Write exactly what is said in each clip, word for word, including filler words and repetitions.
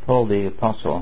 Paul the Apostle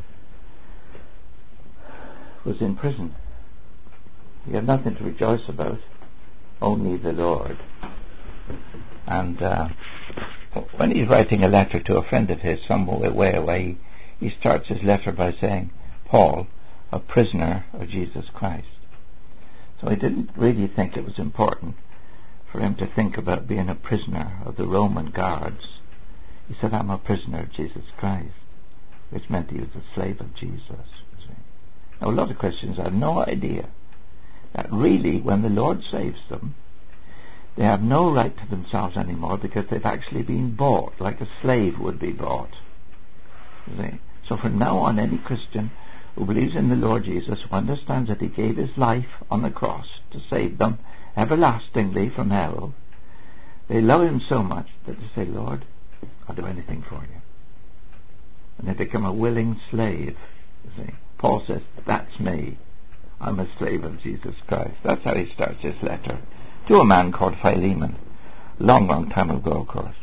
was in prison. He had nothing to rejoice about, only the Lord. And uh, when he's writing a letter to a friend of his some way away, he starts his letter by saying, Paul, a prisoner of Jesus Christ. So he didn't really think it was important for him to think about being a prisoner of the Roman guards. He said, I'm a prisoner of Jesus Christ, which meant he was a slave of Jesus. Now, a lot of Christians have no idea that really when the Lord saves them, they have no right to themselves anymore, because they've actually been bought like a slave would be bought. See? So from now on, any Christian who believes in the Lord Jesus, who understands that he gave his life on the cross to save them everlastingly from hell, they love him so much that they say, Lord, I'll do anything for you. And they become a willing slave. You see? Paul says, that's me. I'm a slave of Jesus Christ. That's how he starts his letter to a man called Philemon, long, long time ago, of course.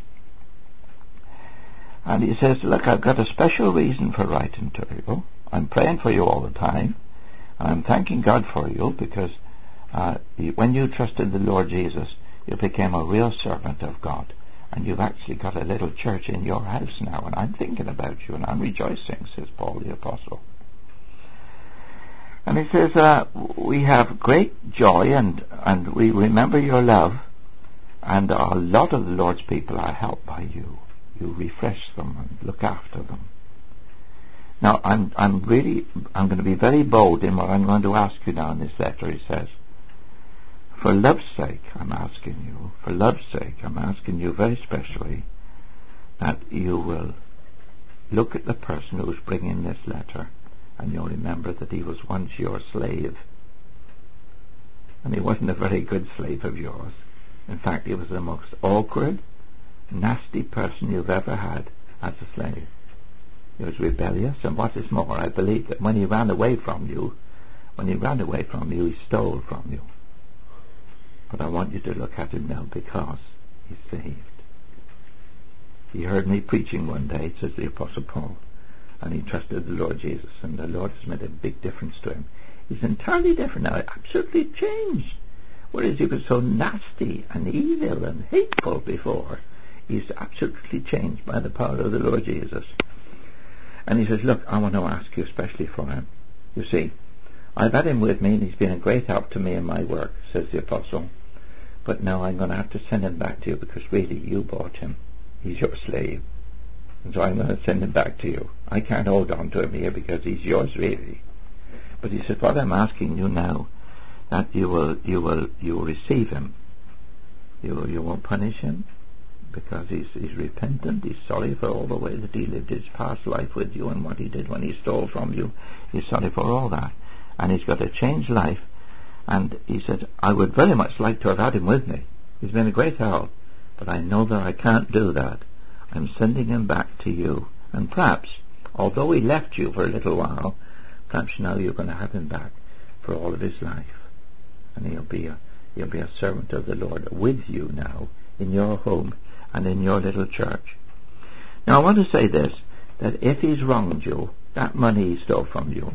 And he says, look, I've got a special reason for writing to you. I'm praying for you all the time, and I'm thanking God for you, because uh, when you trusted the Lord Jesus, you became a real servant of God, and you've actually got a little church in your house now, and I'm thinking about you, and I'm rejoicing, says Paul the Apostle. And he says, uh, we have great joy, and, and we remember your love, and a lot of the Lord's people are helped by you. You refresh them and look after them. Now, I'm I'm really, I'm going to be very bold in what I'm going to ask you now in this letter. He says, for love's sake, I'm asking you, for love's sake, I'm asking you very specially that you will look at the person who's bringing this letter, and you'll remember that he was once your slave. And he wasn't a very good slave of yours. In fact, he was the most awkward, nasty person you've ever had as a slave. He was rebellious, and what is more, I believe that when he ran away from you, when he ran away from you, he stole from you. But I want you to look at him now, because he's saved. He heard me preaching one day, says the Apostle Paul, and he trusted the Lord Jesus, and the Lord has made a big difference to him. He's entirely different now, absolutely changed. Whereas he was so nasty and evil and hateful before, he's absolutely changed by the power of the Lord Jesus. And he says, look, I want to ask you especially for him. You see, I've had him with me, and he's been a great help to me in my work, says the Apostle. But now I'm going to have to send him back to you, because really you bought him. He's your slave. And so I'm going to send him back to you. I can't hold on to him here, because he's yours really. But he says, what I'm asking you now, that you will you will you will receive him. You you won't punish him, because he's he's repentant. He's sorry for all the way that he lived his past life with you, and what he did when he stole from you. He's sorry for all that, and he's got a changed life. And he said, I would very much like to have had him with me. He's been a great help, but I know that I can't do that. I'm sending him back to you, and perhaps, although he left you for a little while, perhaps now you're going to have him back for all of his life, and he'll be a he'll be a servant of the Lord with you now in your home and in your little church. Now I want to say this, that if he's wronged you, that money he stole from you,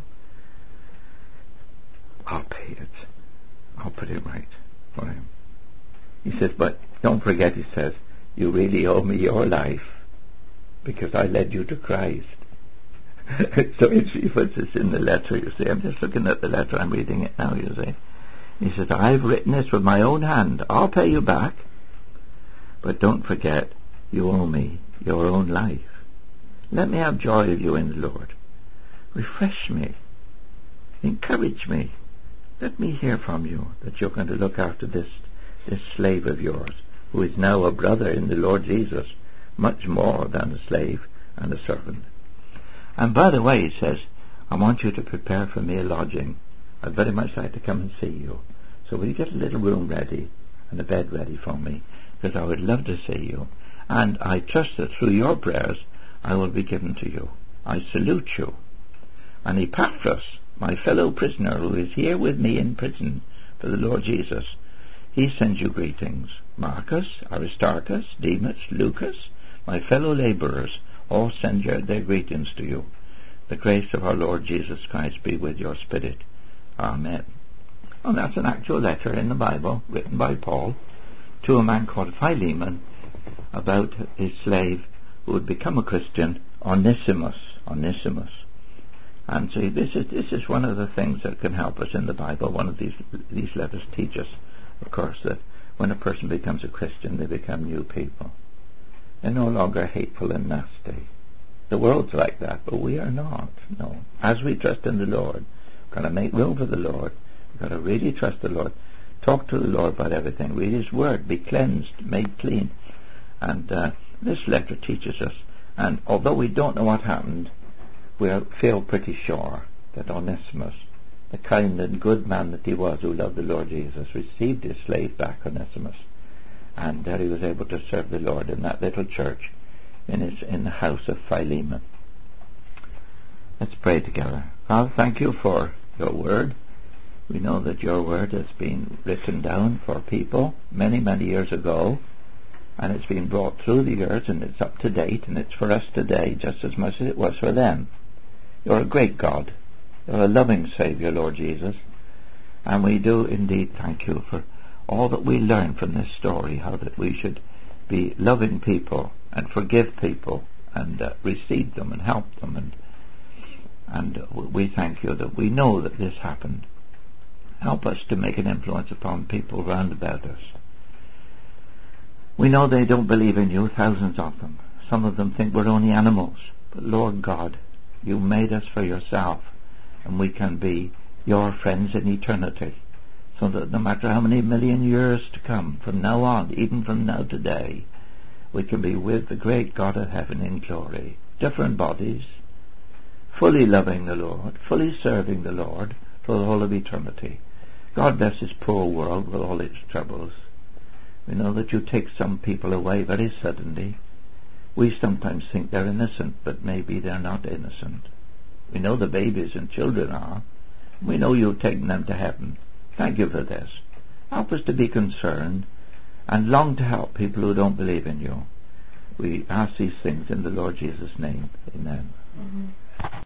I'll pay it. I'll put it right for him. He says, but don't forget, he says, you really owe me your life, because I led you to Christ. So he puts this in the letter, you see. I'm just looking at the letter, I'm reading it now, you see. He says, I've written this with my own hand. I'll pay you back, but don't forget, you owe me your own life. Let me have joy of you in the Lord. Refresh me. Encourage me. Let me hear from you that you're going to look after this, this slave of yours, who is now a brother in the Lord Jesus, much more than a slave and a servant. And by the way, he says, I want you to prepare for me a lodging. I'd very much like to come and see you. So will you get a little room ready and a bed ready for me? Because I would love to see you. And I trust that through your prayers I will be given to you. I salute you. And Epaphras, my fellow prisoner who is here with me in prison for the Lord Jesus, he sends you greetings. Marcus, Aristarchus, Demas, Lucas, my fellow labourers, all send your, their greetings to you. The grace of our Lord Jesus Christ be with your spirit. Amen. And that's an actual letter in the Bible written by Paul to a man called Philemon about his slave who would become a Christian, Onesimus. Onesimus. And see, this is this is one of the things that can help us in the Bible. One of these these letters teach us, of course, that when a person becomes a Christian, they become new people. They're no longer hateful and nasty. The world's like that, but we are not. No. As we trust in the Lord, we've got to make room for the Lord. We've got to really trust the Lord. Talk to the Lord about everything. Read His Word. Be cleansed, made clean. And uh, this letter teaches us. And although we don't know what happened, we feel pretty sure that Onesimus, the kind and good man that he was who loved the Lord Jesus, received his slave back, Onesimus, and that he was able to serve the Lord in that little church in his in the house of Philemon. Let's pray together. Father, thank you for your word. We know that your word has been written down for people many, many years ago, and it's been brought through the years, and it's up to date, and it's for us today just as much as it was for them. You're a great God. You're a loving Saviour, Lord Jesus. And we do indeed thank you for all that we learn from this story, how that we should be loving people and forgive people and uh, receive them and help them. And, and we thank you that we know that this happened. Help us to make an influence upon people round about us. We know they don't believe in you, thousands of them. Some of them think we're only animals. But Lord God, you made us for yourself, and we can be your friends in eternity, so that no matter how many million years to come from now on, even from now today, we can be with the great God of heaven in glory. Different bodies, fully loving the Lord, fully serving the Lord for the whole of eternity. God bless this poor world with all its troubles. We know that you take some people away very suddenly. We sometimes think they're innocent, but maybe they're not innocent. We know the babies and children are. We know you've taken them to heaven. Thank you for this. Help us to be concerned and long to help people who don't believe in you. We ask these things in the Lord Jesus' name. Amen. Mm-hmm.